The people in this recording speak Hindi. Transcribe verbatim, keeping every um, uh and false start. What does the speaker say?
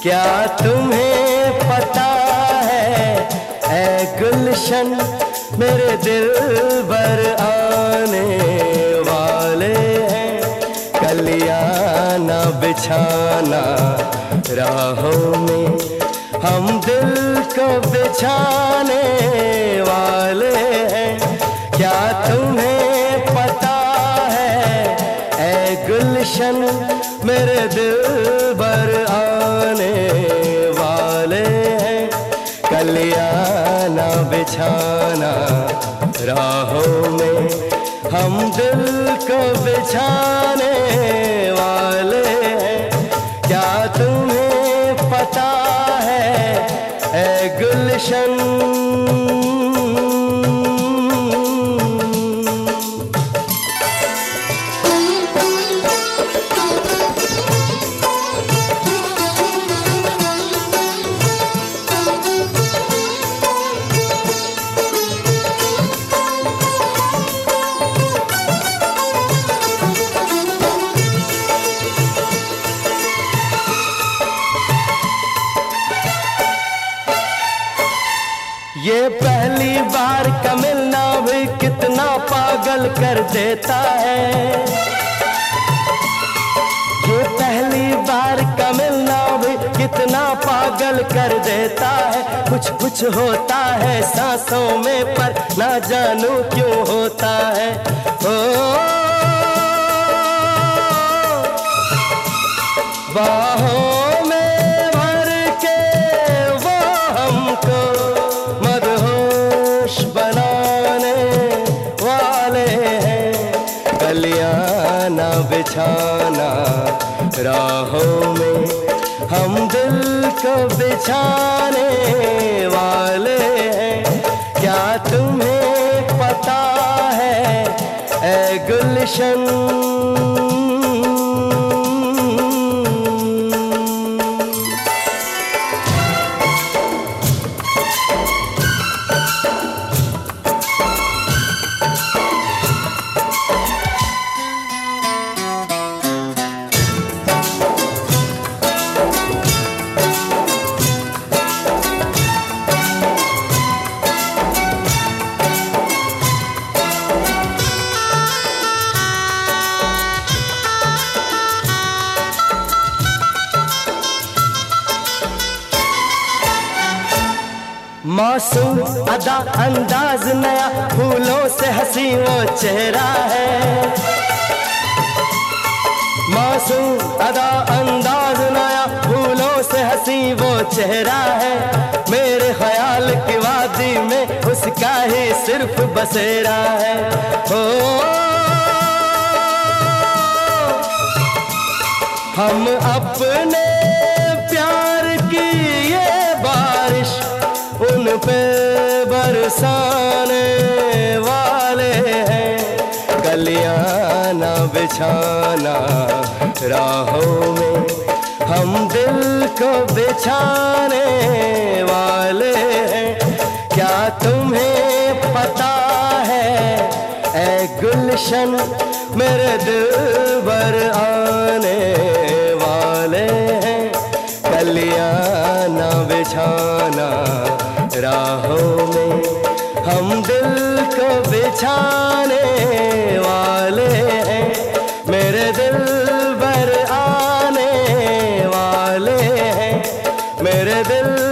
क्या तुम्हें पता है ऐ गुलशन मेरे दिल भर आने वाले हैं। कलियां ना बिछाना राहों में, हम दिल को बिछाने वाले हैं। क्या तुम्हें पता है ऐ गुलशन मेरे दिल भर आने वाले हैं। कलियां ना बिछाना राहों में, हम दिल को बिछाने वाले हैं। क्या तुम्हें पता है ऐ गुलशन। ये पहली बार का मिलना भी कितना पागल कर देता है। ये पहली बार का मिलना भी कितना पागल कर देता है। कुछ कुछ होता है सांसों में पर ना जानू क्यों होता है। ओ बाहों में भर के वो हमको बनाने वाले हैं। कलियां ना बिछाना राहों में, हम दिल को बिछाने वाले हैं। क्या तुम्हें पता है ऐ गुलशन। मासूम अदा अंदाज नया, फूलों से हंसी वो चेहरा है। मासूम अदा अंदाज नया, फूलों से हंसी वो चेहरा है। मेरे ख्याल की वादी में उसका ही सिर्फ बसेरा है। ओ हम अपने प्यार की ये बारिश उन पे बरसाने वाले हैं। कलियां ना बिछाना राहों में, हम दिल को बिछाने वाले हैं। क्या तुम्हें पता है ऐ गुलशन मेरे दिल भर आने वाले हैं। कलियां ना बिछाना राहों में, हम दिल को बिछाने वाले हैं। मेरे दिल भर आने वाले हैं। मेरे दिल